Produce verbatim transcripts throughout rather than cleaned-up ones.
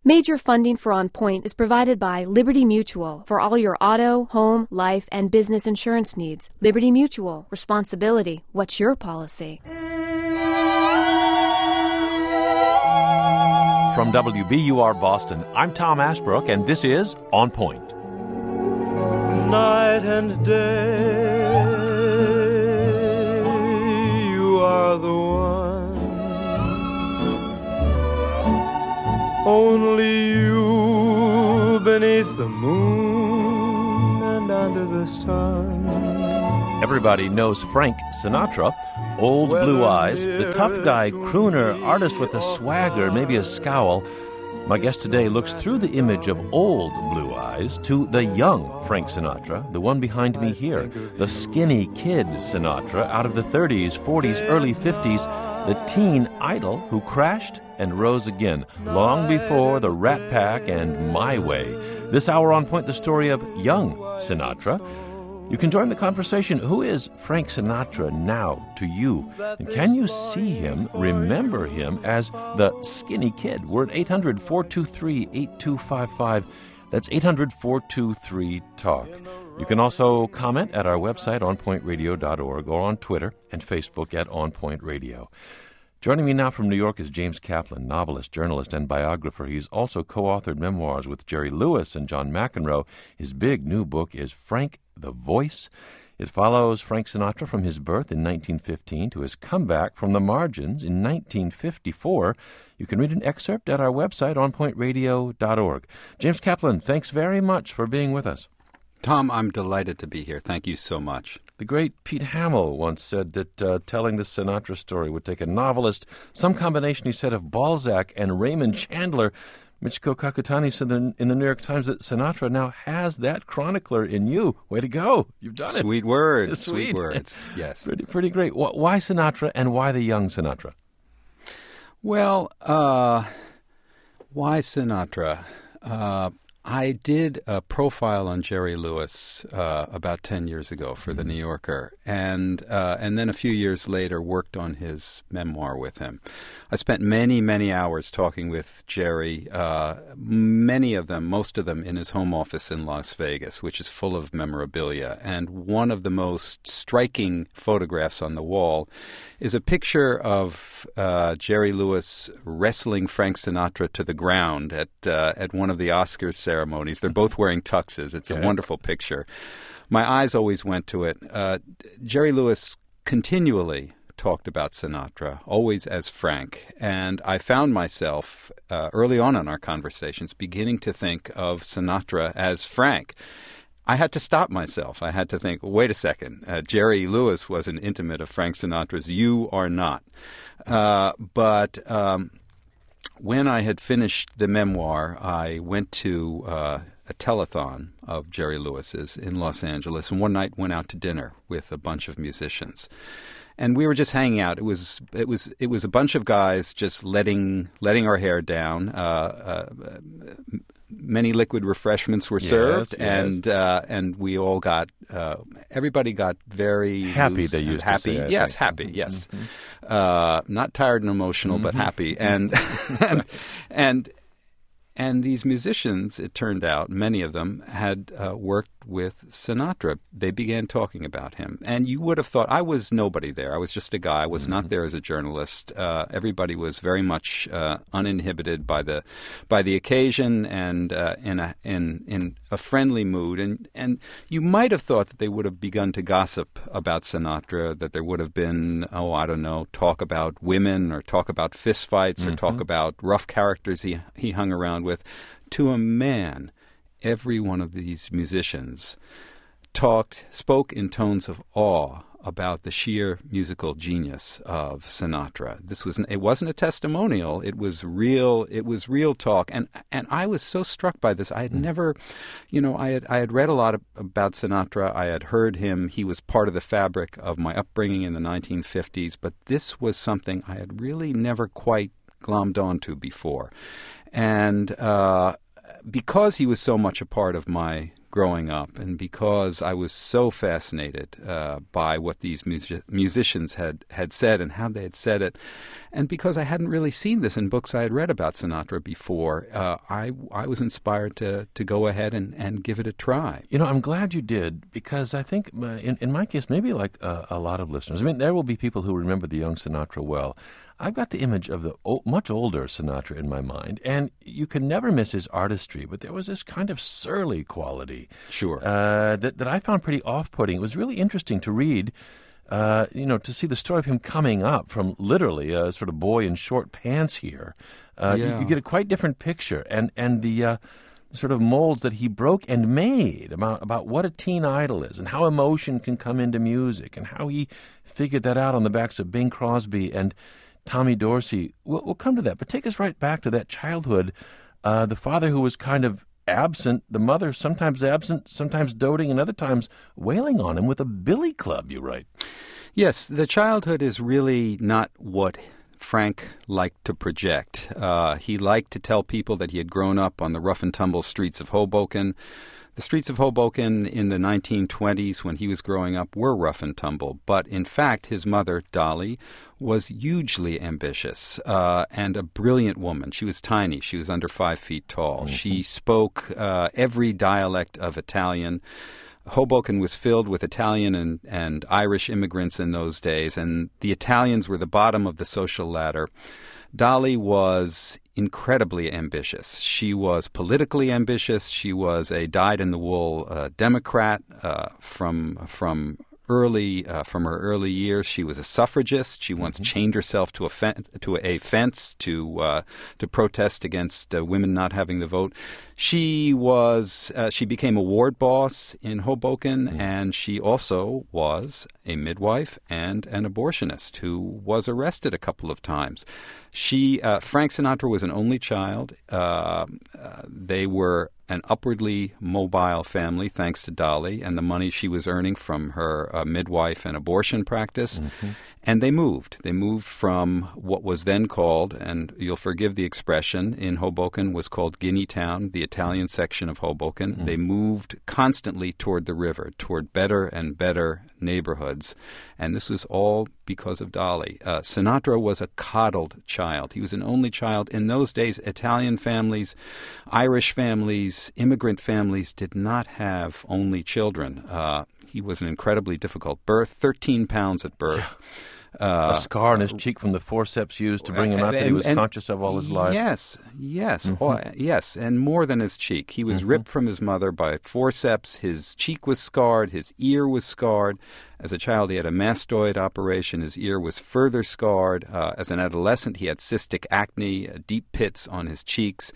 Major funding for On Point is provided by Liberty Mutual for all your auto, home, life, and business insurance needs. Liberty Mutual. Responsibility. What's your policy? From W B U R Boston, I'm Tom Ashbrook, and this is On Point. Night and day, you are the one. Only you beneath the moon and under the sun. Everybody knows Frank Sinatra. Old blue eyes, the tough guy, crooner, artist with a swagger, maybe a scowl. My guest today looks through the image of old blue eyes to the young Frank Sinatra, the one behind me here, the skinny kid Sinatra out of the thirties, forties, early fifties, the teen idol who crashed and rose again, long before the Rat Pack and My Way. This hour on Point, the story of young Sinatra. You can join the conversation. Who is Frank Sinatra now to you? And can you see him, remember him as the skinny kid? We're at eight hundred, four two three, eight two five five. That's eight hundred, four two three, talk. You can also comment at our website, on point radio dot org, or on Twitter and Facebook at On Point Radio. Joining me now from New York is James Kaplan, novelist, journalist, and biographer. He's also co-authored memoirs with Jerry Lewis and John McEnroe. His big new book is Frank the Voice. It follows Frank Sinatra from his birth in nineteen fifteen to his comeback from the margins in nineteen fifty-four. You can read an excerpt at our website, on point radio dot org. James Kaplan, thanks very much for being with us. Tom, I'm delighted to be here. Thank you so much. The great Pete Hamill once said that uh, telling the Sinatra story would take a novelist, some combination, he said, of Balzac and Raymond Chandler. Michiko Kakutani said in the New York Times that Sinatra now has that chronicler in you. Way to go. You've done it. Sweet words. Sweet, Sweet words. Yes. Pretty, pretty great. Why Sinatra and why the young Sinatra? Well, uh, why Sinatra? Uh, I did a profile on Jerry Lewis uh, about ten years ago for The New Yorker, and uh, and then a few years later worked on his memoir with him. I spent many, many hours talking with Jerry, uh, many of them, most of them in his home office in Las Vegas, which is full of memorabilia. And one of the most striking photographs on the wall is a picture of uh, Jerry Lewis wrestling Frank Sinatra to the ground at uh, at one of the Oscars ceremonies. They're both wearing tuxes. It's a Okay. wonderful picture. My eyes always went to it. Uh, Jerry Lewis continually talked about Sinatra, always as Frank. And I found myself, uh, early on in our conversations, beginning to think of Sinatra as Frank. I had to stop myself. I had to think, wait a second, uh, Jerry Lewis was an intimate of Frank Sinatra's. You are not. Uh, but um, when I had finished the memoir, I went to uh, a telethon of Jerry Lewis's in Los Angeles, and one night went out to dinner with a bunch of musicians. And we were just hanging out. It was it was it was a bunch of guys just letting letting our hair down. Uh, uh, many liquid refreshments were served, Yes, yes. and uh, and we all got uh, everybody got very Happy, loose they and used to happy. say, I yes, think. happy. Yes, uh, not tired and emotional, but happy. And and and. And these musicians, it turned out, many of them had uh, worked with Sinatra. They began talking about him. And you would have thought, I was nobody there. I was just a guy. I was mm-hmm. not there as a journalist. Uh, everybody was very much uh, uninhibited by the by the occasion and uh, in, a, in, in a friendly mood. And, and you might have thought that they would have begun to gossip about Sinatra, that there would have been, oh, I don't know, talk about women or talk about fistfights mm-hmm. or talk about rough characters he, he hung around with. To a man, every one of these musicians talked, spoke in tones of awe about the sheer musical genius of Sinatra. This was it wasn't a testimonial; it was real. It was real talk, and and I was so struck by this. I had mm. never, you know, I had I had read a lot of, about Sinatra. I had heard him. He was part of the fabric of my upbringing in the nineteen fifties. But this was something I had really never quite glommed onto before. And uh, because he was so much a part of my growing up, and because I was so fascinated uh, by what these music- musicians had, had said and how they had said it, and because I hadn't really seen this in books I had read about Sinatra before, uh, I I was inspired to to go ahead and, and give it a try. You know, I'm glad you did, because I think, uh, in, in my case, maybe like uh, a lot of listeners, I mean, there will be people who remember the young Sinatra well. I've got the image of the o- much older Sinatra in my mind, and you can never miss his artistry, but there was this kind of surly quality Sure. uh, that, that I found pretty off-putting. It was really interesting to read, uh, you know, to see the story of him coming up from literally a sort of boy in short pants here. Uh, Yeah. you, you get a quite different picture, and, and the... Uh, sort of molds that he broke and made about, about what a teen idol is and how emotion can come into music and how he figured that out on the backs of Bing Crosby and Tommy Dorsey. We'll, we'll come to that, but take us right back to that childhood. Uh, the father who was kind of absent, the mother sometimes absent, sometimes doting, and other times wailing on him with a billy club, you write. Yes, the childhood is really not what Frank liked to project. Uh, he liked to tell people that he had grown up on the rough and tumble streets of Hoboken. The streets of Hoboken in the nineteen twenties, when he was growing up, were rough and tumble. But in fact, his mother, Dolly, was hugely ambitious uh, and a brilliant woman. She was tiny. She was under five feet tall. Mm-hmm. She spoke uh, every dialect of Italian. Hoboken was filled with Italian and, and Irish immigrants in those days, and the Italians were the bottom of the social ladder. Dolly was incredibly ambitious. She was politically ambitious. She was a dyed-in-the-wool uh, Democrat uh, from from early uh, from her early years. She was a suffragist. She once mm-hmm. chained herself to a fen- to a fence to uh, to protest against uh, women not having the vote. She was uh, she became a ward boss in Hoboken, mm-hmm. and she also was a midwife and an abortionist who was arrested a couple of times. She uh, Frank Sinatra was an only child. Uh, uh, they were an upwardly mobile family, thanks to Dolly and the money she was earning from her uh, midwife and abortion practice. Mm-hmm. And they moved. They moved from what was then called, and you'll forgive the expression, in Hoboken was called Guinea Town, the Italian section of Hoboken. Mm-hmm. They moved constantly toward the river, toward better and better neighborhoods. And this was all because of Dolly. Uh, Sinatra was a coddled child. He was an only child. In those days, Italian families, Irish families, immigrant families did not have only children. Uh, he was an incredibly difficult birth, thirteen pounds at birth. Uh, a scar on his cheek from the forceps used to bring him out and, that he was and, conscious of all his life. Yes, yes, mm-hmm. oh, yes, and more than his cheek. He was mm-hmm. ripped from his mother by forceps. His cheek was scarred. His ear was scarred. As a child, he had a mastoid operation. His ear was further scarred. Uh, as an adolescent, he had cystic acne, uh, deep pits on his cheeks.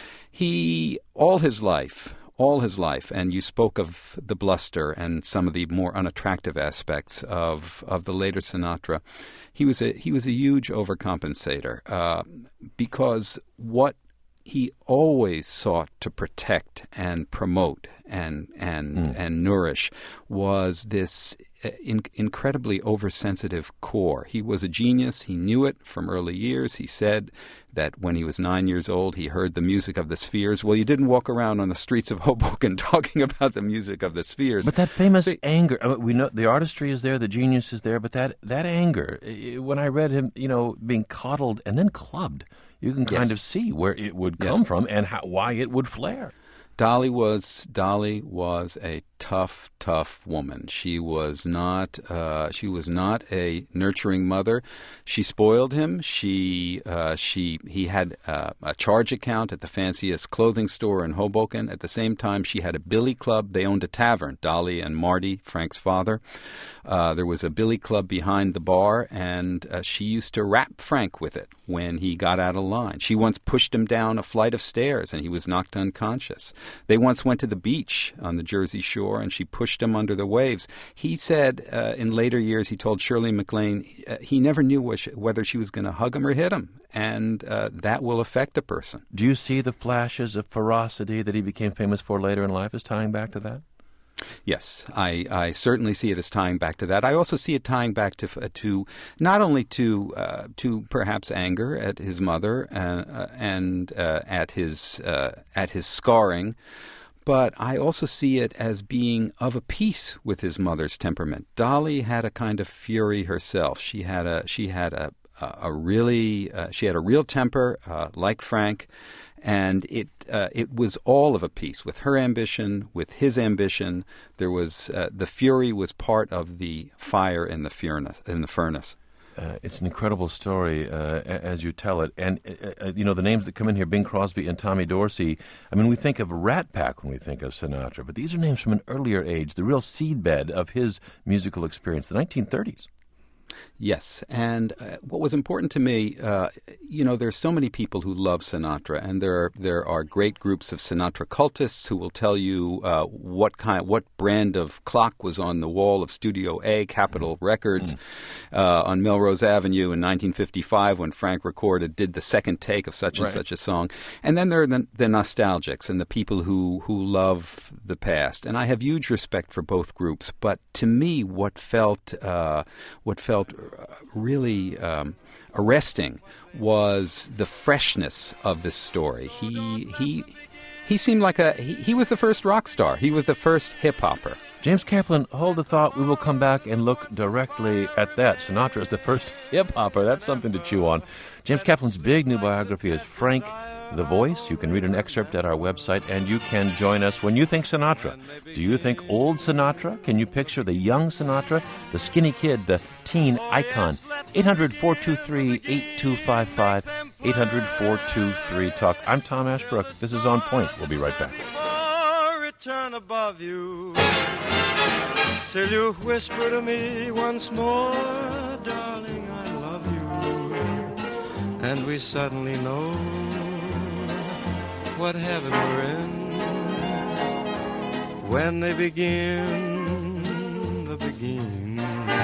He, all his life... All his life, and you spoke of the bluster and some of the more unattractive aspects of of the later Sinatra. He was a he was a huge overcompensator uh, because what he always sought to protect and promote and and mm. and nourish was this in, incredibly oversensitive core. He was a genius. He knew it from early years. He said that when he was nine years old, he heard the music of the Spheres. Well, you didn't walk around on the streets of Hoboken talking about the music of the Spheres. But that famous but, anger, I mean, we know the artistry is there, the genius is there, but that, that anger, when I read him, you know, being coddled and then clubbed, you can kind yes. of see where it would come yes. from and how, why it would flare. Dolly was Dolly was a tough, tough woman. She was not uh, she was not a nurturing mother. She spoiled him. She uh, she he had uh, a charge account at the fanciest clothing store in Hoboken. At the same time, she had a billy club. They owned a tavern. Dolly and Marty, Frank's father. Uh, there was a billy club behind the bar, and uh, she used to rap Frank with it when he got out of line. She once pushed him down a flight of stairs, and he was knocked unconscious. They once went to the beach on the Jersey Shore, and she pushed him under the waves. He said uh, in later years, he told Shirley MacLaine, uh, he never knew which, whether she was going to hug him or hit him, and uh, that will affect a person. Do you see the flashes of ferocity that he became famous for later in life as tying back to that? Yes, I, I certainly see it as tying back to that. I also see it tying back to uh, to not only to uh, to perhaps anger at his mother uh, uh, and uh, at his uh, at his scarring, but I also see it as being of a piece with his mother's temperament. Dolly had a kind of fury herself. She had a she had a a, a really uh, she had a real temper, uh, like Frank, and it uh, it was all of a piece with her ambition, with his ambition. There was uh, the fury was part of the fire in the furnace. In the furnace. Uh, it's an incredible story uh, as you tell it. And, uh, uh, you know, the names that come in here, Bing Crosby and Tommy Dorsey, I mean, we think of Rat Pack when we think of Sinatra, but these are names from an earlier age, the real seedbed of his musical experience, the nineteen thirties. Yes, and uh, what was important to me, uh, you know, there's so many people who love Sinatra, and there are, there are great groups of Sinatra cultists who will tell you uh, what kind, what brand of clock was on the wall of Studio A, Capitol mm-hmm. Records, mm-hmm. Uh, on Melrose Avenue in nineteen fifty-five when Frank recorded, did the second take of such and right. such a song. And then there are the, the nostalgics and the people who, who love the past. And I have huge respect for both groups, but to me, what felt uh, what felt really um, arresting was the freshness of this story. He he he seemed like a he, he was the first rock star. He was the first hip hopper. James Kaplan, hold the thought. We will come back and look directly at that. Sinatra is the first hip hopper. That's something to chew on. James Kaplan's big new biography is Frank the Voice. You can read an excerpt at our website, and you can join us when you think Sinatra. Do you think old Sinatra? Can you picture the young Sinatra, the skinny kid, the teen icon? eight hundred, four two three, eight two five five, eight hundred, four two three, talk. I'm Tom Ashbrook. This is On Point. We'll be right back. Return above you till you whisper to me once more, darling, I love you, and we suddenly know what heaven we're in when they begin the begin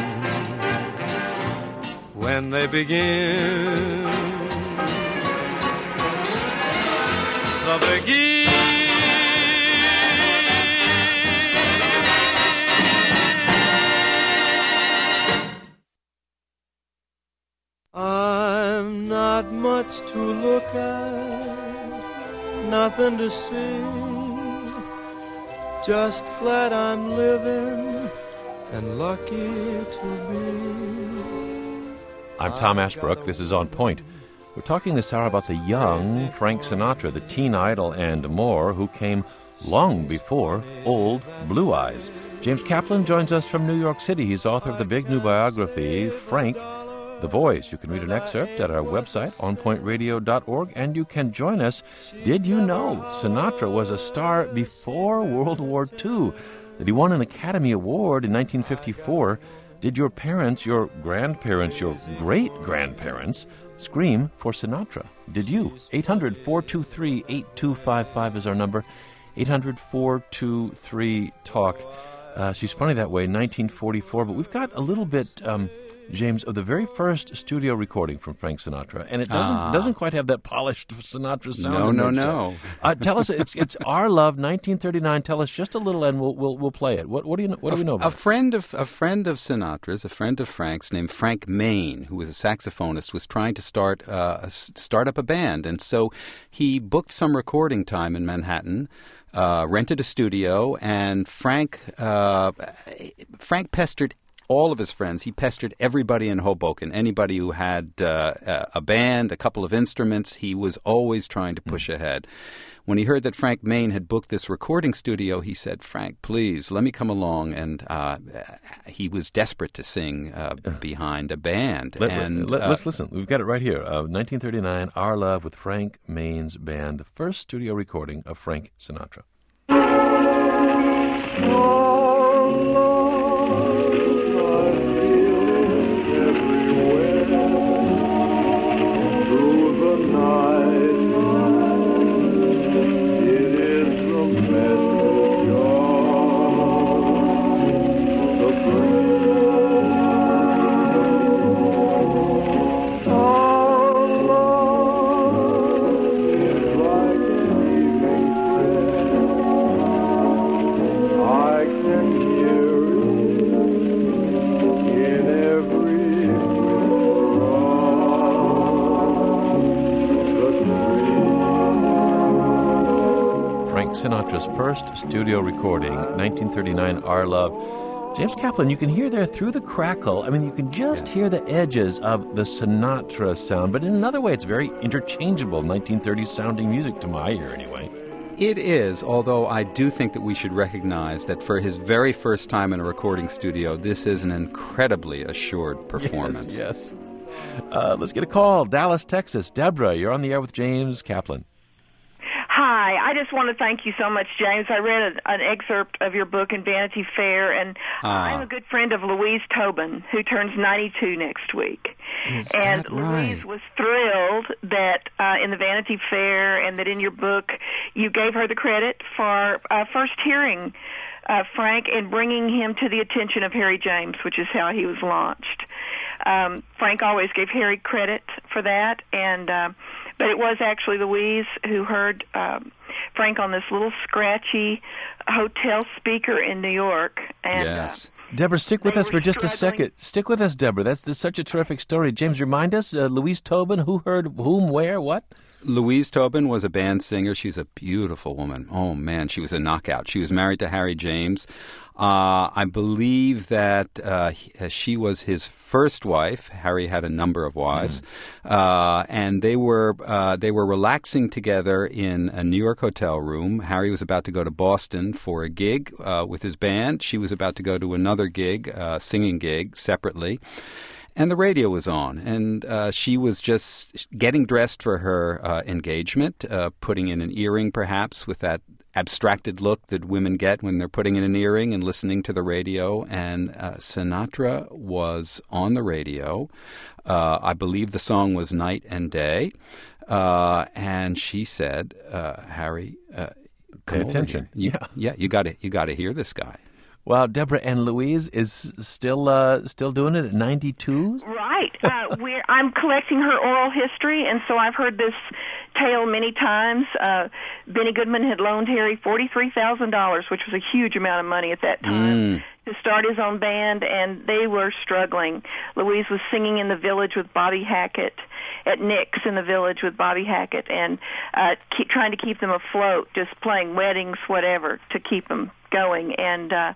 when they begin the begin. I'm not much to look at, nothing to see, just glad I'm living and lucky to be. I'm Tom Ashbrook. This is On Point. We're talking this hour about the young Frank Sinatra, the teen idol and more, who came long before Old Blue Eyes. James Kaplan joins us from New York City. He's author of the big new biography, Frank the Voice. You can read an excerpt at our website, on point radio dot org, and you can join us. Did you know Sinatra was a star before World War Two? That he won an Academy Award in nineteen fifty-four? Did your parents, your grandparents, your great-grandparents scream for Sinatra? Did you? eight hundred, four two three, eight two five five is our number. eight hundred, four two three, talk. Uh, she's funny that way, nineteen forty-four, but we've got a little bit... Um, James, of the very first studio recording from Frank Sinatra, and it doesn't ah. doesn't quite have that polished Sinatra sound. No, no, no. Uh, tell us, it's it's Our Love, nineteen thirty-nine. Tell us just a little, and we'll we'll we'll play it. What what do you what do we know about a it? friend of a friend of Sinatra's, a friend of Frank's, named Frank Main, who was a saxophonist, was trying to start uh, start up a band, and so he booked some recording time in Manhattan. Uh, rented a studio, and Frank uh, Frank pestered all of his friends. He pestered everybody in Hoboken, anybody who had uh, a band, a couple of instruments. He was always trying to push mm. ahead. When he heard that Frank Main had booked this recording studio, he said, "Frank, please, let me come along." And uh, he was desperate to sing uh, behind a band. Let, and let, uh, let's listen. We've got it right here. Uh, nineteen thirty-nine, Our Love with Frank Main's band, the first studio recording of Frank Sinatra. I Frank Sinatra's first studio recording, nineteen thirty-nine, Our Love. James Kaplan, you can hear there through the crackle, I mean, you can just yes. hear the edges of the Sinatra sound, but in another way, it's very interchangeable, nineteen thirties sounding music to my ear anyway. It is, although I do think that we should recognize that for his very first time in a recording studio, this is an incredibly assured performance. Yes, yes. Uh, let's get a call. Dallas, Texas. Deborah, you're on the air with James Kaplan. Hi, I just want to thank you so much, James. I read a, an excerpt of your book in Vanity Fair, and uh, I'm a good friend of Louise Tobin, who turns ninety-two next week. Is and that right? Louise was thrilled that uh, in the Vanity Fair and that in your book you gave her the credit for uh, first hearing uh, Frank and bringing him to the attention of Harry James, which is how he was launched. Um, Frank always gave Harry credit for that, and uh, but it was actually Louise who heard um, Frank on this little scratchy hotel speaker in New York. And, yes. Uh, Deborah, stick with us for just struggling. a second. Stick with us, Deborah. That's, that's such a terrific story. James, remind us, uh, Louise Tobin, who heard whom, where, what? Louise Tobin was a band singer. She's a beautiful woman. Oh, man, she was a knockout. She was married to Harry James. Uh, I believe that uh, she was his first wife. Harry had a number of wives, mm. uh, and they were uh, they were relaxing together in a New York hotel room. Harry was about to go to Boston for a gig uh, with his band. She was about to go to another gig, uh, singing gig, separately. And the radio was on, and uh, she was just getting dressed for her uh, engagement, uh, putting in an earring perhaps with that abstracted look that women get when they're putting in an earring and listening to the radio. And uh, Sinatra was on the radio. Uh, I believe the song was Night and Day. Uh, and she said, uh, Harry, uh, come Pay over attention. here. You, Yeah. yeah, you got to you got to hear this guy. Wow, Deborah, and Louise is still uh, still doing it at ninety-two? Right. Uh, we're, I'm collecting her oral history, and so I've heard this tale many times. Uh, Benny Goodman had loaned Harry forty-three thousand dollars, which was a huge amount of money at that time, Mm. to start his own band, and they were struggling. Louise was singing in the Village with Bobby Hackett, at Nick's in the Village with Bobby Hackett, and uh, keep, trying to keep them afloat, just playing weddings, whatever, to keep them going. And uh,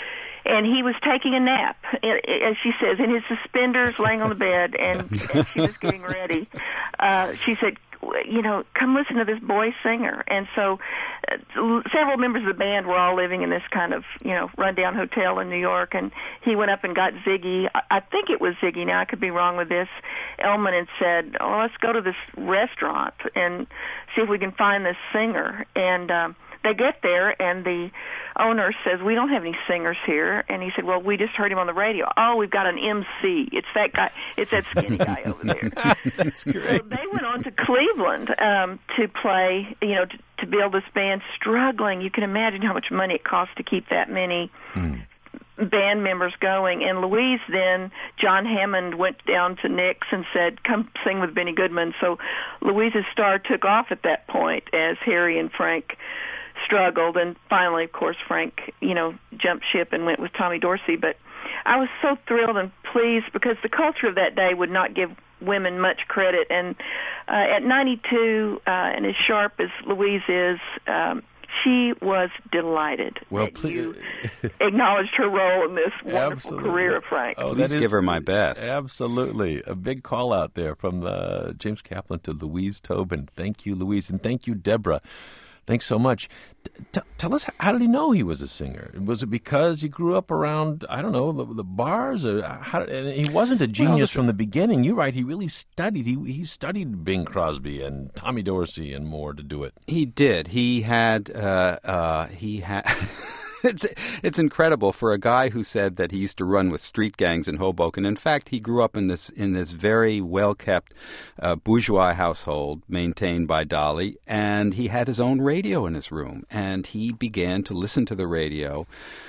and he was taking a nap, as she says, in his suspenders, laying on the bed, and, and she was getting ready. Uh, she said, you know, come listen to this boy singer. And so uh, several members of the band were all living in this kind of, you know, rundown hotel in New York, and he went up and got Ziggy. I, I think it was Ziggy, now I could be wrong with this, Elman, and said, oh, let's go to this restaurant and see if we can find this singer. And um, they get there, and the owner says, we don't have any singers here. And he said, well, we just heard him on the radio. Oh, we've got an M C. It's that guy. It's that skinny guy over there. That's great. So they went on to Cleveland um, to play, you know, to, to build this band, struggling. You can imagine how much money it costs to keep that many mm. band members going. And Louise then, John Hammond went down to Nick's and said, come sing with Benny Goodman. So Louise's star took off at that point as Harry and Frank struggled, and finally, of course, Frank, you know, jumped ship and went with Tommy Dorsey. But I was so thrilled and pleased because the culture of that day would not give women much credit. And uh, at ninety-two, uh, and as sharp as Louise is, um, she was delighted well, that please. you acknowledged her role in this wonderful Absolutely. career of Frank. Oh, Please is, give her my best. Absolutely. A big call out there from uh, James Kaplan to Louise Tobin. Thank you, Louise, and thank you, Deborah. Thanks so much. T- tell us, how did he know he was a singer? Was it because he grew up around, I don't know, the, the bars? Or how, and he wasn't a genius well, from the beginning. You're right. He really studied. He he studied Bing Crosby and Tommy Dorsey and more to do it. He did. He had. Uh, uh, he had. It's it's incredible for a guy who said that he used to run with street gangs in Hoboken. In fact, he grew up in this in this very well-kept uh, bourgeois household maintained by Dolly, and he had his own radio in his room, and he began to listen to the radio.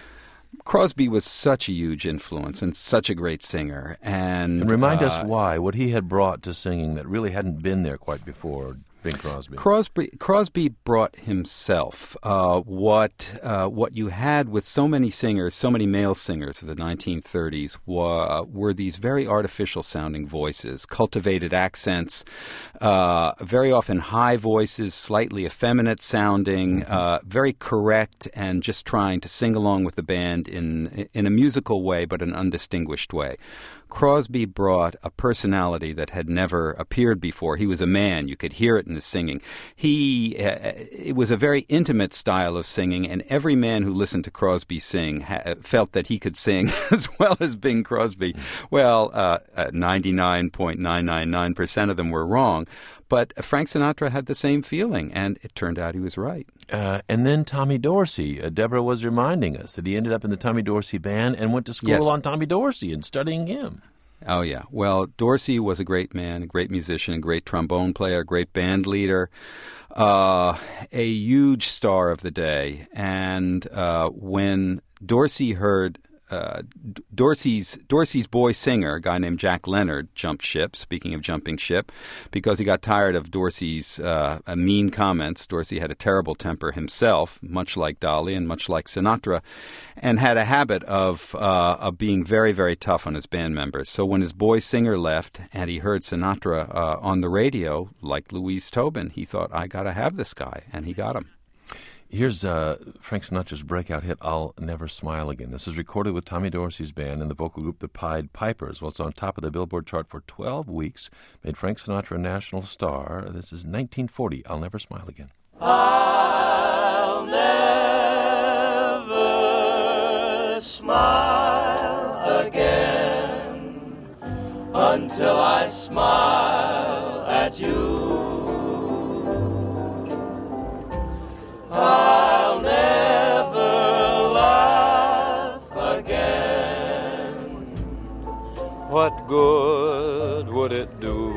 Crosby was such a huge influence and such a great singer. And, and remind uh, us why, what he had brought to singing that really hadn't been there quite before. Bing Crosby? Crosby Crosby brought himself. Uh, what uh, what you had with so many singers, so many male singers of the nineteen thirties, were, were these very artificial-sounding voices, cultivated accents, uh, very often high voices, slightly effeminate-sounding, mm-hmm. uh, very correct, and just trying to sing along with the band in in a musical way, but an undistinguished way. Crosby brought a personality that had never appeared before. He was a man. You could hear it in his singing. He, uh, it was a very intimate style of singing, and every man who listened to Crosby sing ha- felt that he could sing as well as Bing Crosby. Well, uh, uh, ninety-nine point nine nine nine percent of them were wrong. But Frank Sinatra had the same feeling, and it turned out he was right. Uh, and then Tommy Dorsey. Uh, Deborah was reminding us that he ended up in the Tommy Dorsey band and went to school yes. on Tommy Dorsey and studying him. Oh, yeah. Well, Dorsey was a great man, a great musician, a great trombone player, a great band leader, uh, a huge star of the day. And uh, when Dorsey heard Uh, Dorsey's Dorsey's boy singer, a guy named Jack Leonard, jumped ship, speaking of jumping ship, because he got tired of Dorsey's uh, mean comments. Dorsey had a terrible temper himself, much like Dolly and much like Sinatra, and had a habit of, uh, of being very, very tough on his band members. So when his boy singer left and he heard Sinatra uh, on the radio, like Louise Tobin, he thought, I got to have this guy, and he got him. Here's uh, Frank Sinatra's breakout hit, I'll Never Smile Again. This is recorded with Tommy Dorsey's band and the vocal group the Pied Pipers. Well, it's on top of the Billboard chart for twelve weeks, made Frank Sinatra a national star. This is nineteen forty, I'll Never Smile Again. I'll never smile again until I smile at you. I'll never laugh again. What good would it do?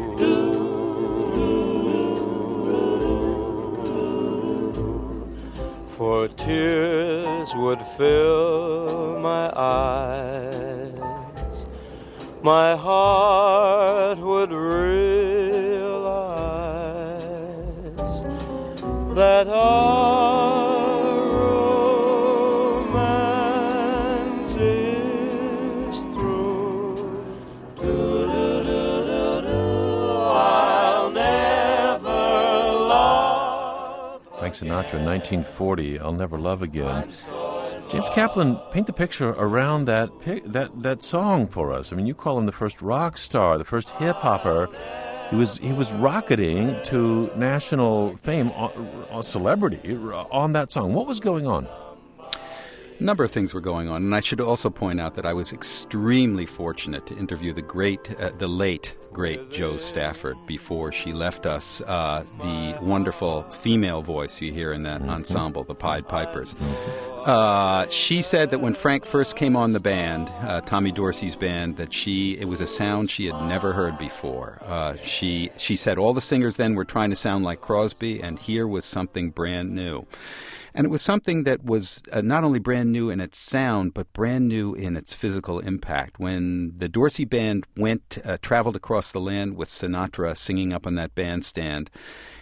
For tears would fill my eyes, my heart would realize that our romance is through. Do-do-do-do-do. I'll never love Frank Sinatra, nineteen forty, I'll Never Love Again. James Kaplan, paint the picture around that that that song for us. I mean, you call him the first rock star, the first hip-hopper. He was he was rocketing to national fame, uh, celebrity, on that song. What was going on? A number of things were going on, and I should also point out that I was extremely fortunate to interview the great, uh, the late, great Jo Stafford before she left us, uh, the wonderful female voice you hear in that mm-hmm. ensemble, the Pied Pipers. Uh, she said that when Frank first came on the band, uh, Tommy Dorsey's band, that she it was a sound she had never heard before. Uh, she she said all the singers then were trying to sound like Crosby, and here was something brand new. And it was something that was uh, not only brand new in its sound, but brand new in its physical impact. When the Dorsey band went, uh, traveled across the land with Sinatra singing up on that bandstand,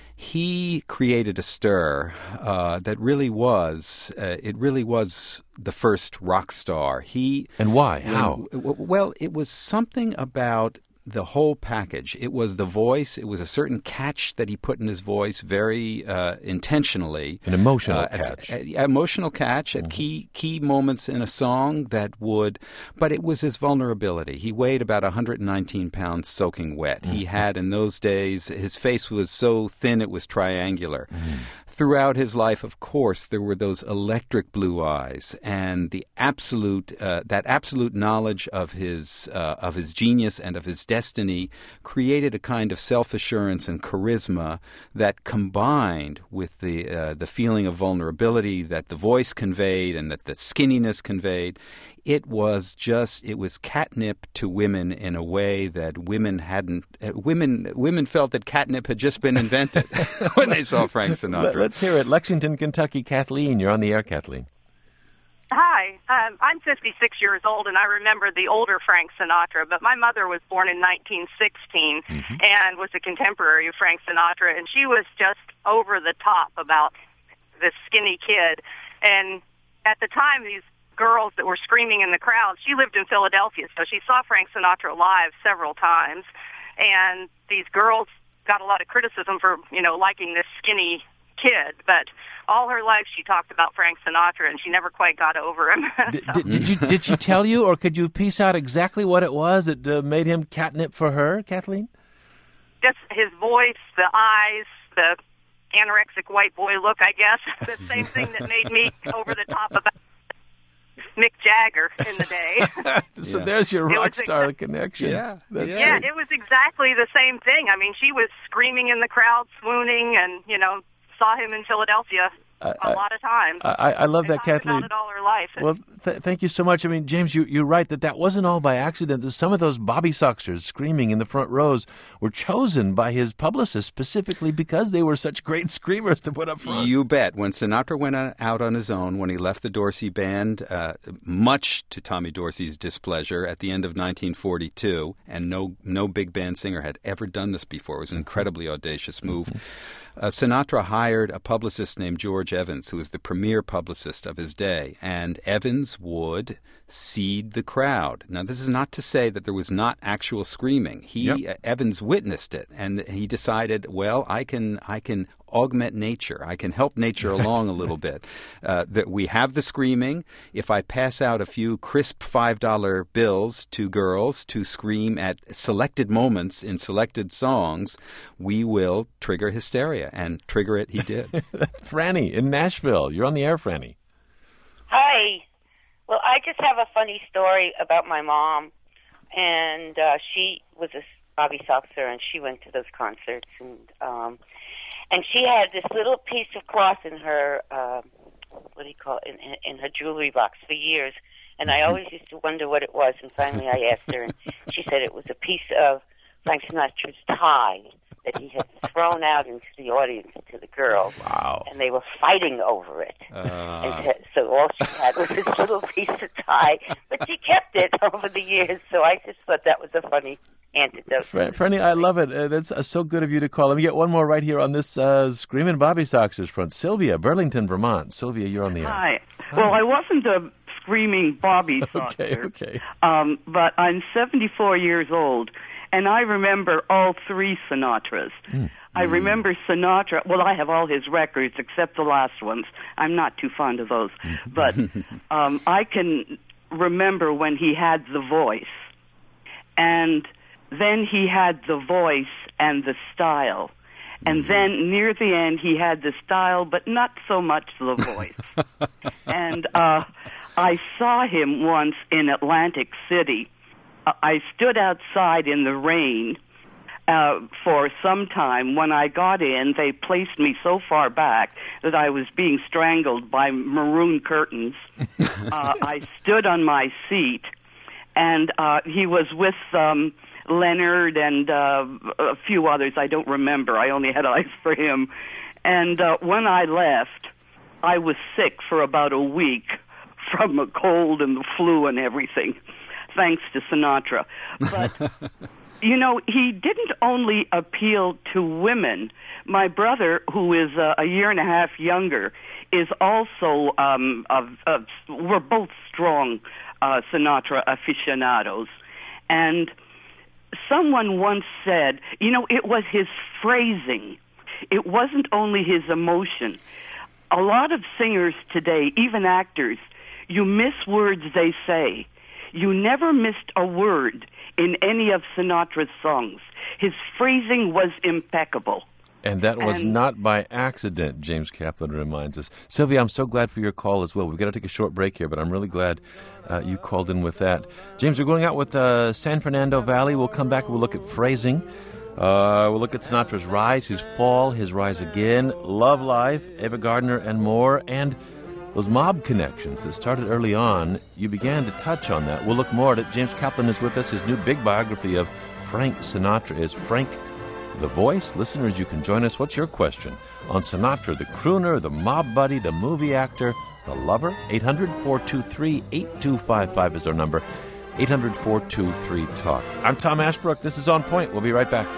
he created a stir uh, that really was, uh, it really was the first rock star. He And why? when, How? Well, it was something about the whole package. It was the voice. It was a certain catch that he put in his voice very uh, intentionally. An emotional uh, catch. At, at, emotional catch at mm-hmm. key key moments in a song that would, but it was his vulnerability. He weighed about one hundred nineteen pounds soaking wet. Mm-hmm. He had in those days, his face was so thin it was triangular. Mm-hmm. Throughout his life, of course, there were those electric blue eyes and the absolute, uh, that absolute knowledge of his uh, of his genius and of his destiny created a kind of self-assurance and charisma that combined with the uh, the feeling of vulnerability that the voice conveyed and that the skinniness conveyed. It was just, it was catnip to women in a way that women hadn't, uh, women women felt that catnip had just been invented when they saw Frank Sinatra. Let's hear it. Lexington, Kentucky, Kathleen. You're on the air, Kathleen. Hi. Um, I'm fifty-six years old, and I remember the older Frank Sinatra, but my mother was born in nineteen sixteen mm-hmm. and was a contemporary of Frank Sinatra, and she was just over the top about this skinny kid. And at the time, these girls that were screaming in the crowd, she lived in Philadelphia, so she saw Frank Sinatra live several times, and these girls got a lot of criticism for, you know, liking this skinny kid, but all her life she talked about Frank Sinatra, and she never quite got over him. did, did, did, you, did she tell you, or could you piece out exactly what it was that uh, made him catnip for her, Kathleen? Just his voice, the eyes, the anorexic white boy look, I guess. The same thing that made me over the top about Mick Jagger in the day. So yeah. there's your rock exa- star connection. Yeah, That's yeah, great. it was exactly the same thing. I mean, she was screaming in the crowd, swooning, and, you know, saw him in Philadelphia I, a lot of times. I, I love and that, talked Kathleen. About it all her life. Well, th- thank you so much. I mean, James, you, you're right that that wasn't all by accident. That some of those Bobby Soxers screaming in the front rows were chosen by his publicist specifically because they were such great screamers to put up front. You bet. When Sinatra went out on his own, when he left the Dorsey Band, uh, much to Tommy Dorsey's displeasure, at the end of nineteen forty-two, and no no big band singer had ever done this before. It was an incredibly audacious move. Uh, Sinatra hired a publicist named George Evans, who was the premier publicist of his day, and Evans would seed the crowd. Now, this is not to say that there was not actual screaming. He yep. uh, Evans witnessed it, and he decided, well, I can I can augment nature. I can help nature along a little bit. Uh, that we have the screaming. If I pass out a few crisp five dollar bills to girls to scream at selected moments in selected songs, we will trigger hysteria. And trigger it he did. Franny in Nashville. You're on the air, Franny. Hi. Well, I just have a funny story about my mom. And uh, she was a Bobby Soxer, and she went to those concerts. And um, and she had this little piece of cloth in her, uh, what do you call it, in, in her jewelry box for years. And I always used to wonder what it was. And finally I asked her, and she said it was a piece of Frank Sinatra's tie that he had thrown out into the audience to the girls. Wow. And they were fighting over it. Uh. And so all she had was this little piece of tie, but she kept it over the years, so I just thought that was a funny antidote. Fr- Franny, I love it. Uh, that's uh, so good of you to call. Let me get one more right here on this uh, Screamin' Bobby Soxers front. Sylvia, Burlington, Vermont. Sylvia, you're on the air. Hi. Hi. Well, I wasn't a screaming Bobby Soxer. Okay, okay. Um, but I'm seventy-four years old, and I remember all three Sinatras. Mm. I remember Sinatra. Well, I have all his records except the last ones. I'm not too fond of those. But um, I can remember when he had the voice. And then he had the voice and the style. And mm-hmm. then near the end, he had the style, but not so much the voice. And uh, I saw him once in Atlantic City. Uh, I stood outside in the rain uh, for some time. When I got in, they placed me so far back that I was being strangled by maroon curtains. uh, I stood on my seat, and uh, he was with um, Leonard and uh, a few others. I don't remember. I only had eyes for him. And uh, when I left, I was sick for about a week from a cold and the flu and everything, thanks to Sinatra. But, you know, he didn't only appeal to women. My brother, who is uh, a year and a half younger, is also, um, of, of, we're both strong uh, Sinatra aficionados. And someone once said, you know, it was his phrasing. It wasn't only his emotion. A lot of singers today, even actors, you miss words they say. You never missed a word in any of Sinatra's songs. His phrasing was impeccable. And that was and, not by accident, James Kaplan reminds us. Sylvia, I'm so glad for your call as well. We've got to take a short break here, but I'm really glad uh, you called in with that. James, we're going out with uh, San Fernando Valley. We'll come back. We'll look at phrasing. Uh, we'll look at Sinatra's rise, his fall, his rise again, Love Life, Ava Gardner, and more. And those mob connections that started early on, you began to touch on that. We'll look more at it. James Kaplan is with us. His new big biography of Frank Sinatra is Frank the Voice. Listeners, you can join us. What's your question on Sinatra, the crooner, the mob buddy, the movie actor, the lover? eight hundred, four two three, eight two five five is our number. eight hundred, four two three, talk. I'm Tom Ashbrook. This is On Point. We'll be right back.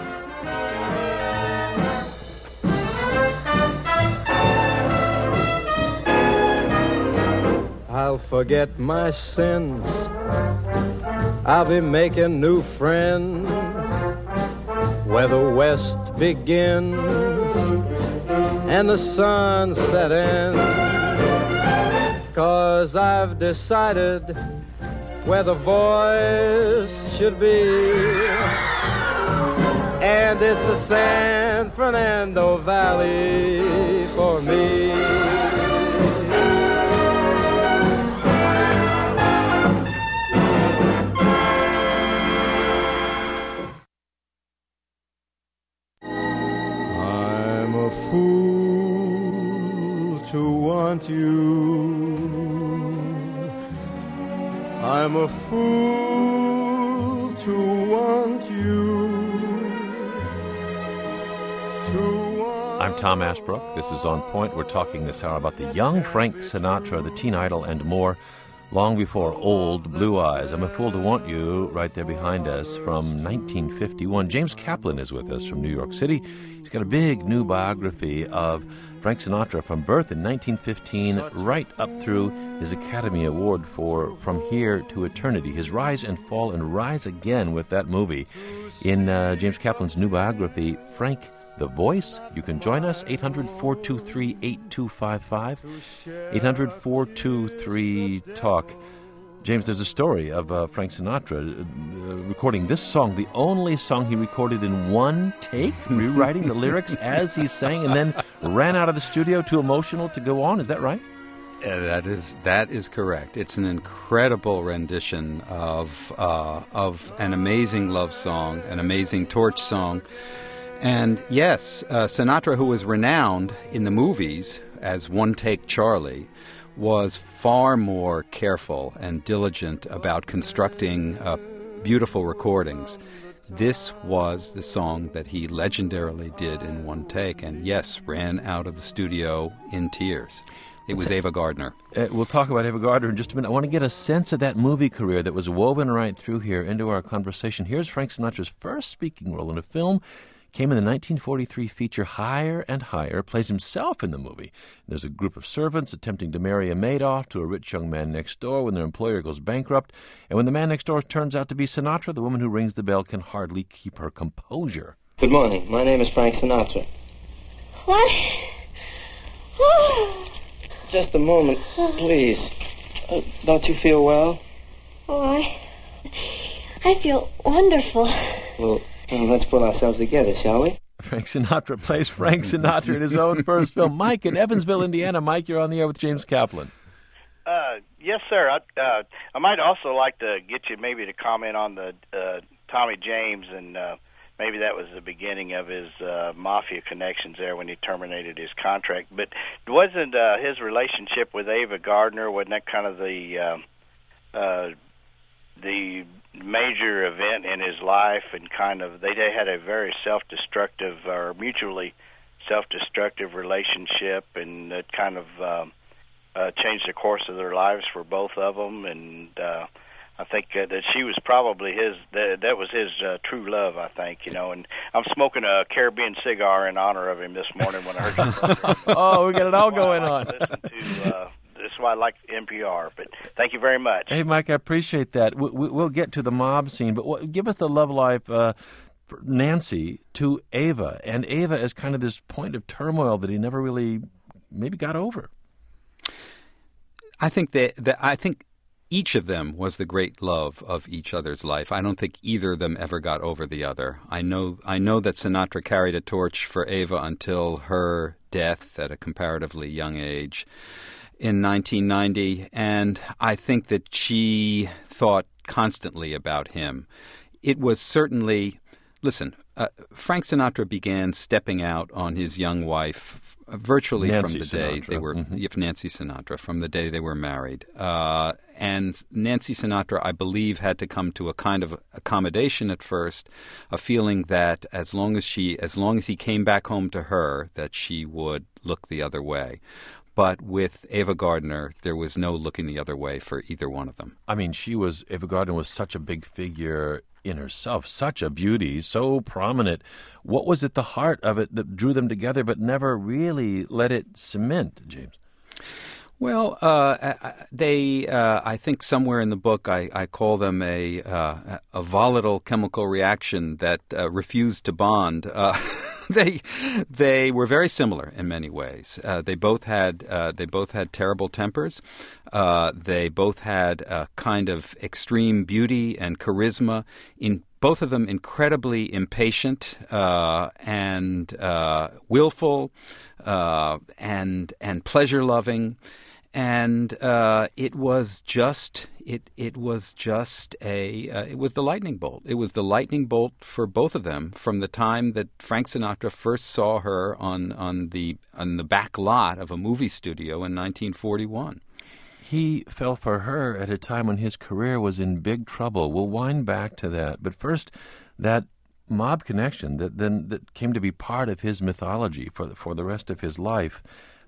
I'll forget my sins. I'll be making new friends where the west begins and the sunset ends. 'Cause I've decided where the voice should be, and it's the San Fernando Valley for me. I'm a fool to want you. I'm a fool to want you. To want I'm Tom Ashbrook. This is On Point. We're talking this hour about the young Frank Sinatra, the teen idol, and more. Long before Old Blue Eyes. I'm a Fool to Want You, right there behind us from nineteen fifty-one. James Kaplan is with us from New York City. He's got a big new biography of Frank Sinatra from birth in nineteen fifteen right up through his Academy Award for From Here to Eternity, his rise and fall and rise again with that movie. In uh, James Kaplan's new biography, Frank the Voice. You can join us, eight hundred, four two three, eight two five five, eight hundred, four two three, talk. James, there's a story of uh, Frank Sinatra uh, recording this song, the only song he recorded in one take, rewriting the lyrics as he sang, and then ran out of the studio too emotional to go on. Is that right? Uh, that is that is correct. It's an incredible rendition of uh, of an amazing love song, an amazing torch song. And yes, uh, Sinatra, who was renowned in the movies as One Take Charlie, was far more careful and diligent about constructing uh, beautiful recordings. This was the song that he legendarily did in one take, and yes, ran out of the studio in tears. It was Ava Gardner. Uh, we'll talk about Ava Gardner in just a minute. I want to get a sense of that movie career that was woven right through here into our conversation. Here's Frank Sinatra's first speaking role in a film. Came in the nineteen forty-three feature Higher and Higher, plays himself in the movie. There's a group of servants attempting to marry a maid off to a rich young man next door when their employer goes bankrupt. And when the man next door turns out to be Sinatra, the woman who rings the bell can hardly keep her composure. Good morning. My name is Frank Sinatra. What? Just a moment, please. Uh, don't you feel well? Oh, I... I feel wonderful. Well... Well, let's pull ourselves together, shall we? Frank Sinatra plays Frank Sinatra in his own first film. Mike in Evansville, Indiana. Mike, you're on the air with James Kaplan. Uh, yes, sir. I, uh, I might also like to get you maybe to comment on the uh, Tommy James, and uh, maybe that was the beginning of his uh, mafia connections there when he terminated his contract. But wasn't uh, his relationship with Ava Gardner, wasn't that kind of the uh, uh, the major event in his life, and kind of they, they had a very self-destructive or mutually self-destructive relationship, and it kind of um, uh, changed the course of their lives for both of them. And uh, I think uh, that she was probably his that, that was his uh, true love, I think, you know. And I'm smoking a Caribbean cigar in honor of him this morning when I heard you. Oh, we got it all going on. Listen to, uh, That's why I like N P R, but thank you very much. Hey, Mike, I appreciate that. We, we, we'll get to the mob scene, but what, give us the love life uh, for Nancy to Ava, and Ava is kind of this point of turmoil that he never really maybe got over. I think that, that I think each of them was the great love of each other's life. I don't think either of them ever got over the other. I know I know that Sinatra carried a torch for Ava until her death at a comparatively young age in nineteen ninety, and I think that she thought constantly about him. It was certainly, listen, uh, Frank Sinatra began stepping out on his young wife uh, virtually Nancy from the day Sinatra. they were Mm-hmm. if Nancy Sinatra from the day they were married. Uh, and Nancy Sinatra, I believe, had to come to a kind of accommodation at first, a feeling that as long as she, as long as he came back home to her, that she would look the other way. But with Ava Gardner, there was no looking the other way for either one of them. I mean, she was, Ava Gardner was such a big figure in herself, such a beauty, so prominent. What was at the heart of it that drew them together but never really let it cement, James? Well, uh, they, uh, I think somewhere in the book I, I call them a, uh, a volatile chemical reaction that uh, refused to bond. Uh, they they were very similar in many ways. Uh, they both had uh, they both had terrible tempers. Uh, they both had a kind of extreme beauty and charisma. In both of them, incredibly impatient uh, and uh, willful uh, and and pleasure loving. And uh, it was just it it was just a uh, it was the lightning bolt. It was the lightning bolt for both of them from the time that Frank Sinatra first saw her on on the on the back lot of a movie studio in nineteen forty-one. He fell for her at a time when his career was in big trouble. We'll wind back to that, but first, that mob connection that then that came to be part of his mythology for the, for the rest of his life.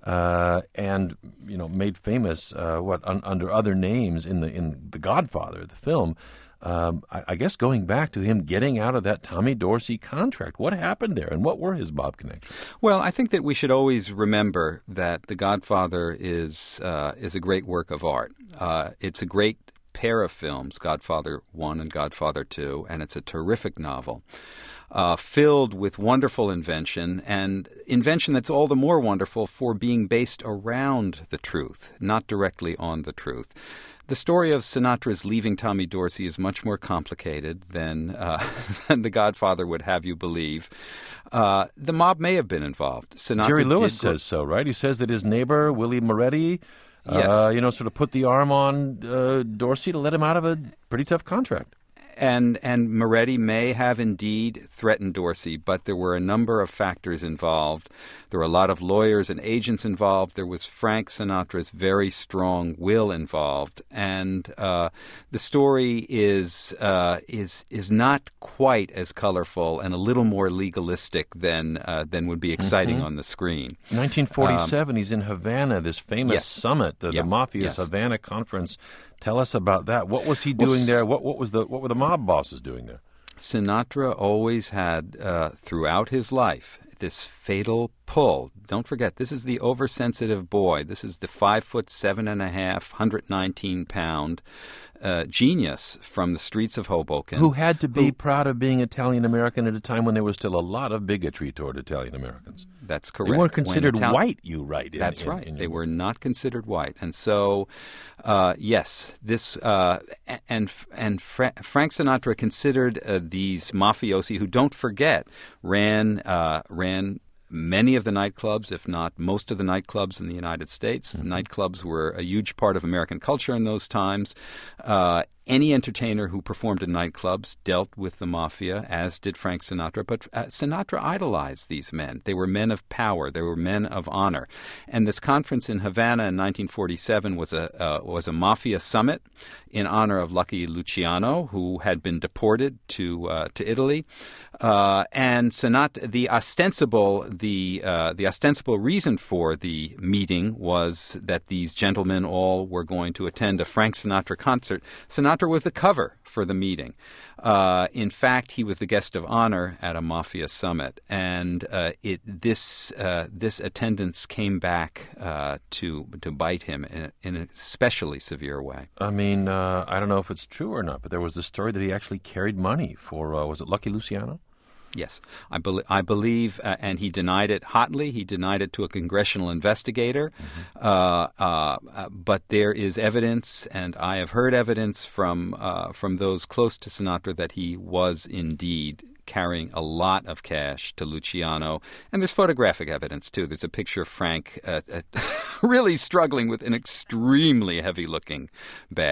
Uh, and you know, made famous uh, what un, under other names in the in The Godfather, the film. Um, I, I guess going back to him getting out of that Tommy Dorsey contract, what happened there, and what were his mob connections? Well, I think that we should always remember that The Godfather is uh, is a great work of art. Uh, it's a great pair of films, Godfather One and Godfather Two, and it's a terrific novel. Uh, filled with wonderful invention, and invention that's all the more wonderful for being based around the truth, not directly on the truth. The story of Sinatra's leaving Tommy Dorsey is much more complicated than, uh, than The Godfather would have you believe. Uh, the mob may have been involved. Sinatra Jerry Lewis did... says so, right? He says that his neighbor, Willie Moretti, yes. uh, you know, sort of put the arm on uh, Dorsey to let him out of a pretty tough contract. And and Moretti may have indeed threatened Dorsey, but there were a number of factors involved. There were a lot of lawyers and agents involved. There was Frank Sinatra's very strong will involved, and uh, the story is uh, is is not quite as colorful and a little more legalistic than uh, than would be exciting mm-hmm. on the screen. nineteen forty-seven, um, he's in Havana, this famous yes. summit, the, yeah. the Mafia's yes. Havana Conference. Tell us about that. What was he doing well, there? What what was the what were the mob bosses doing there? Sinatra always had, uh, throughout his life, this fatal pull. Don't forget, this is the oversensitive boy. This is the five foot seven and a half, one hundred nineteen pound uh, genius from the streets of Hoboken, who had to be who, proud of being Italian American at a time when there was still a lot of bigotry toward Italian Americans. That's correct. They weren't considered Itali- white. You write. In, That's in, right. in they were not considered white, and so uh, yes, this uh, and and Fra- Frank Sinatra considered uh, these mafiosi who, don't forget, ran uh, ran. many of the nightclubs, if not most of the nightclubs in the United States. Mm-hmm. Nightclubs were a huge part of American culture in those times. Uh, any entertainer who performed in nightclubs dealt with the mafia, as did Frank Sinatra. But uh, Sinatra idolized these men. They were men of power. They were men of honor. And this conference in Havana in nineteen forty-seven was a uh, was a mafia summit in honor of Lucky Luciano, who had been deported to uh, to Italy. Uh, and Sinatra, the ostensible the uh, the ostensible reason for the meeting was that these gentlemen all were going to attend a Frank Sinatra concert. Sinatra was the cover for the meeting. Uh, in fact, he was the guest of honor at a mafia summit, and uh, it this uh, this attendance came back uh, to to bite him in, a, in an especially severe way. I mean, uh, I don't know if it's true or not, but there was the story that he actually carried money for uh, was it Lucky Luciano? Yes, I, be- I believe, uh, and he denied it hotly. He denied it to a congressional investigator. Mm-hmm. Uh, uh, uh, but there is evidence, and I have heard evidence from uh, from those close to Sinatra that he was indeed carrying a lot of cash to Luciano. And there's photographic evidence, too. There's a picture of Frank uh, uh, really struggling with an extremely heavy-looking bag.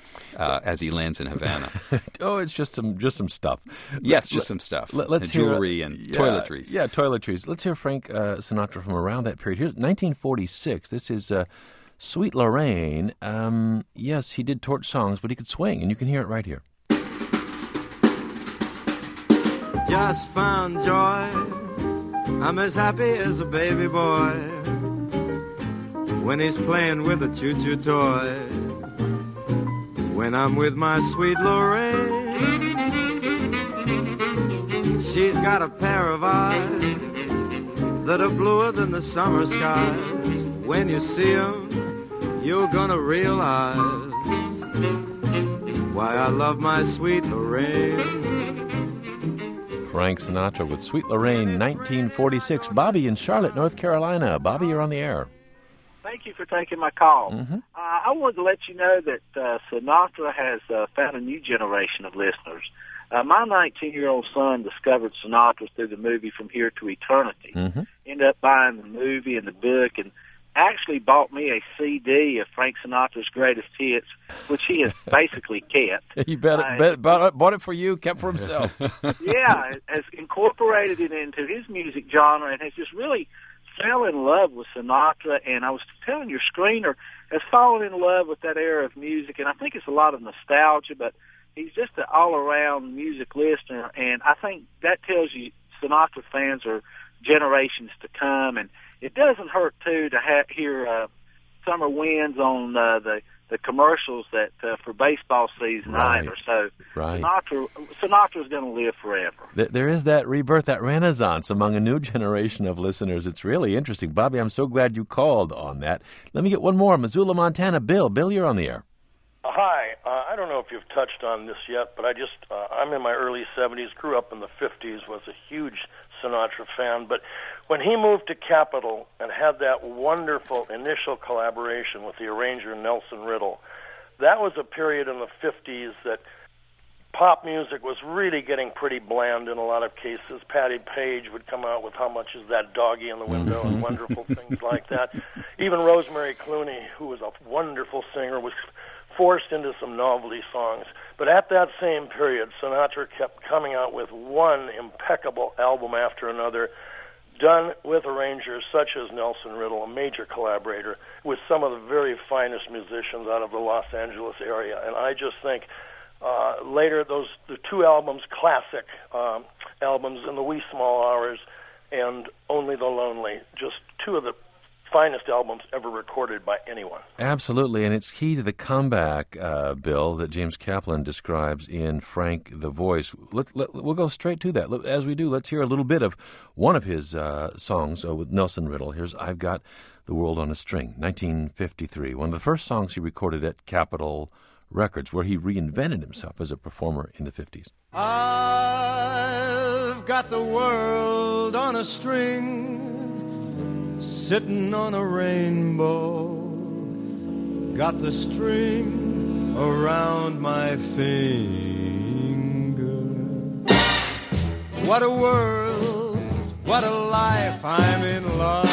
uh, as he lands in Havana. Oh, it's just some just some stuff. Yes, Let, just some stuff. Let, let's jewelry hear, and yeah, toiletries. Yeah, toiletries. Let's hear Frank uh, Sinatra from around that period. Here's nineteen forty-six. This is uh, Sweet Lorraine. Um, yes, he did torch songs, but he could swing, and you can hear it right here. Just found joy. I'm as happy as a baby boy when he's playing with a choo-choo toy. When I'm with my sweet Lorraine, she's got a pair of eyes that are bluer than the summer skies. When you see them, you're gonna realize why I love my sweet Lorraine. Frank Sinatra with Sweet Lorraine, nineteen forty-six. Bobby in Charlotte, North Carolina. Bobby, you're on the air. Thank you for taking my call. Mm-hmm. Uh, I wanted to let you know that uh, Sinatra has uh, found a new generation of listeners. Uh, my nineteen-year-old son discovered Sinatra through the movie From Here to Eternity. Mm-hmm. Ended up buying the movie and the book, and actually bought me a C D of Frank Sinatra's greatest hits, which he has basically kept. He bet, Uh, bet, bought, it, bought it for you, kept for himself. Yeah, has incorporated it into his music genre and has just really fell in love with Sinatra. And I was telling your screener, has fallen in love with that era of music, and I think it's a lot of nostalgia, but he's just an all-around music listener, and I think that tells you Sinatra fans are generations to come. And it doesn't hurt, too, to ha- hear uh, Summer Winds on uh, the the commercials that uh, for baseball season Right. either. So Right. Sinatra Sinatra's going to live forever. Th- There is that rebirth, that renaissance among a new generation of listeners. It's really interesting. Bobby, I'm so glad you called on that. Let me get one more. Missoula, Montana. Bill. Bill, you're on the air. Uh, hi. Uh, I don't know if you've touched on this yet, but I just, uh, I'm in my early seventies, grew up in the fifties, was a huge Sinatra fan. But when he moved to Capitol and had that wonderful initial collaboration with the arranger Nelson Riddle, that was a period in the fifties that pop music was really getting pretty bland in a lot of cases. Patti Page would come out with How Much Is That Doggy in the Window and wonderful things like that. Even Rosemary Clooney, who was a wonderful singer, was forced into some novelty songs. But at that same period, Sinatra kept coming out with one impeccable album after another, done with arrangers such as Nelson Riddle, a major collaborator, with some of the very finest musicians out of the Los Angeles area. And I just think uh, later those the two albums, classic um, albums, In the Wee Small Hours and Only the Lonely, just two of the finest albums ever recorded by anyone. Absolutely, and it's key to the comeback, uh, Bill, that James Kaplan describes in Frank the Voice. Let, let, we'll go straight to that. As we do, let's hear a little bit of one of his uh, songs uh, with Nelson Riddle. Here's I've Got the World on a String, nineteen fifty-three, one of the first songs he recorded at Capitol Records, where he reinvented himself as a performer in the fifties. I've got the world on a string, sitting on a rainbow, got the string around my finger. What a world, what a life, I'm in love.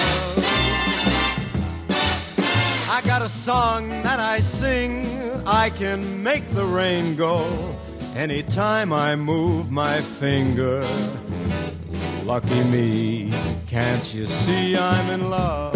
I got a song that I sing, I can make the rain go anytime I move my finger. Lucky me, can't you see I'm in love?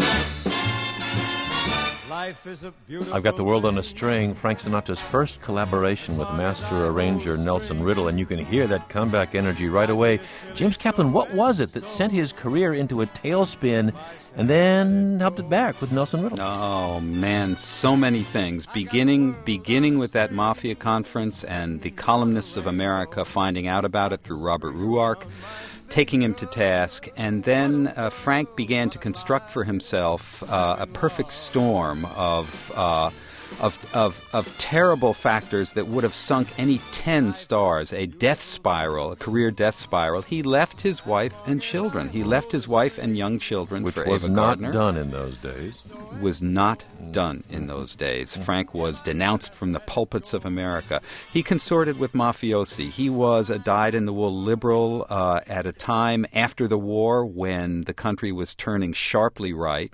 Life is a beautiful I've Got the World on a String, Frank Sinatra's first collaboration with master arranger Nelson Riddle, and you can hear that comeback energy right away. James Kaplan, what was it that sent his career into a tailspin and then helped it back with Nelson Riddle? Oh, man, so many things. Beginning beginning with that Mafia conference and the columnists of America finding out about it through Robert Ruark, taking him to task, and then uh, Frank began to construct for himself uh, a perfect storm of, uh, of of of terrible factors that would have sunk any ten stars, a death spiral, a career death spiral. He left his wife and children. He left his wife and young children Which for was Ava not Gardner. done in those days. Was not done in those days. Frank was denounced from the pulpits of America. He consorted with mafiosi. He was a dyed-in-the-wool liberal uh, at a time after the war when the country was turning sharply right.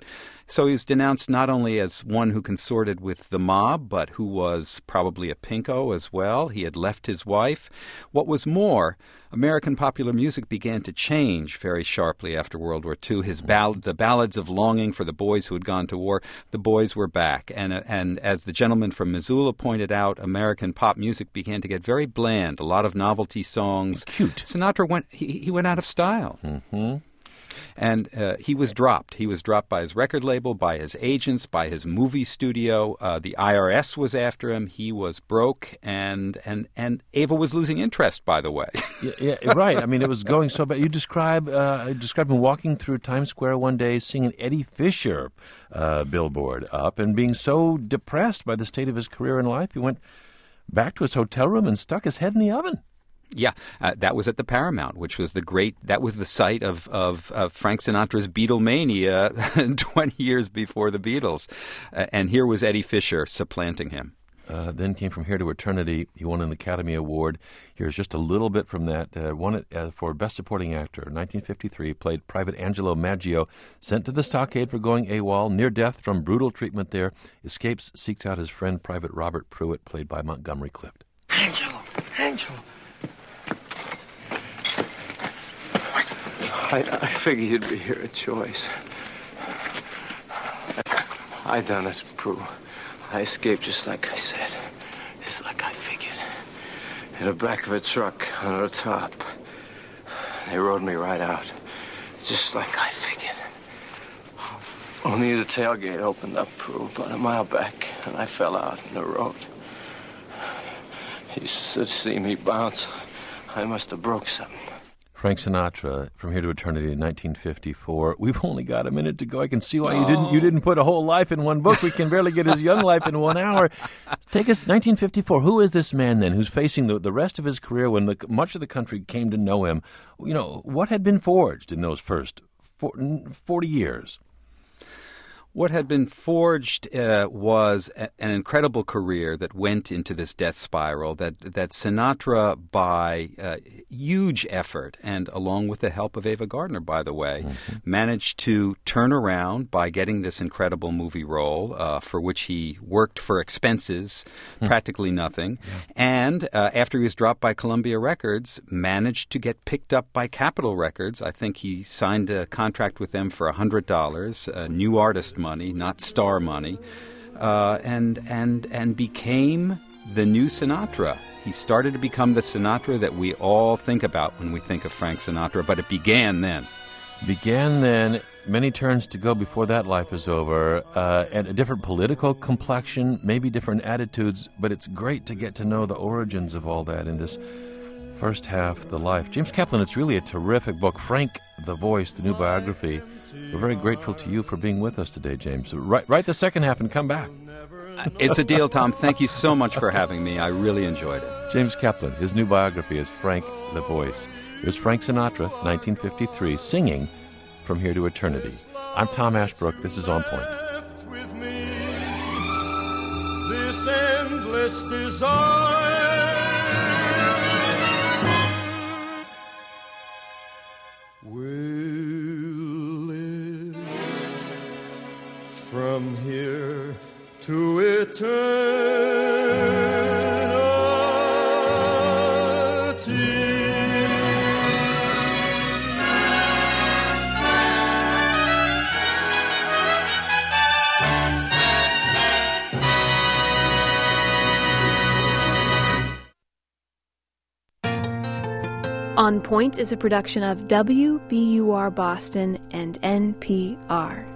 So he was denounced not only as one who consorted with the mob, but who was probably a pinko as well. He had left his wife. What was more, American popular music began to change very sharply after World War Two. His ball- the ballads of longing for the boys who had gone to war, the boys were back. And, uh, and as the gentleman from Missoula pointed out, American pop music began to get very bland, a lot of novelty songs. Cute. Sinatra went, he, he went out of style. Mm-hmm. And uh, he was dropped. He was dropped by his record label, by his agents, by his movie studio. Uh, the I R S was after him. He was broke, and and, and Ava was losing interest, by the way. yeah, yeah, right. I mean, it was going so bad. You describe uh, describe him walking through Times Square one day, seeing an Eddie Fisher uh, billboard up, and being so depressed by the state of his career and life, he went back to his hotel room and stuck his head in the oven. Yeah, uh, that was at the Paramount, which was the great, that was the site of, of, of Frank Sinatra's Beatlemania twenty years before the Beatles. Uh, and here was Eddie Fisher supplanting him. Uh, then came From Here to Eternity. He won an Academy Award. Here's just a little bit from that. Uh, won it uh, for Best Supporting Actor. nineteen fifty-three, played Private Angelo Maggio, sent to the stockade for going AWOL, near death from brutal treatment there. Escapes, seeks out his friend Private Robert Pruitt, played by Montgomery Clift. Angelo, Angelo. I, I figured you'd be here at Joyce. I, I done it, Prue. I escaped just like I said. Just like I figured. In the back of a truck, on the top. They rode me right out. Just like I figured. Only the tailgate opened up, Prue, about a mile back, and I fell out in the road. You should see me bounce. I must have broke something. Frank Sinatra, From Here to Eternity, in nineteen fifty-four. We've only got a minute to go. I can see why you didn't you didn't put a whole life in one book. We can barely get his young life in one hour. Take us, nineteen fifty-four. Who is this man then who's facing the, the rest of his career when the, much of the country came to know him? You know, what had been forged in those first forty years? What had been forged uh, was a, an incredible career that went into this death spiral, that that Sinatra, by uh, huge effort, and along with the help of Ava Gardner, by the way, mm-hmm. managed to turn around by getting this incredible movie role, uh, for which he worked for expenses, mm. practically nothing, yeah. and uh, after he was dropped by Columbia Records, managed to get picked up by Capitol Records. I think he signed a contract with them for one hundred dollars, a new artist money, not star money, uh, and and and became the new Sinatra. He started to become the Sinatra that we all think about when we think of Frank Sinatra, but it began then. Began then, many turns to go before that life is over, uh, and a different political complexion, maybe different attitudes, but it's great to get to know the origins of all that in this first half of the life. James Kaplan, it's really a terrific book. Frank the Voice, the new biography. We're very grateful to you for being with us today, James. So write, write the second half and come back. It's a deal, Tom. Thank you so much for having me. I really enjoyed it. James Kaplan, his new biography is Frank the Voice. Here's Frank Sinatra, nineteen fifty-three, singing From Here to Eternity. I'm Tom Ashbrook. This is On Point. This endless desire will live from here to eternity. On Point is a production of W B U R Boston and N P R.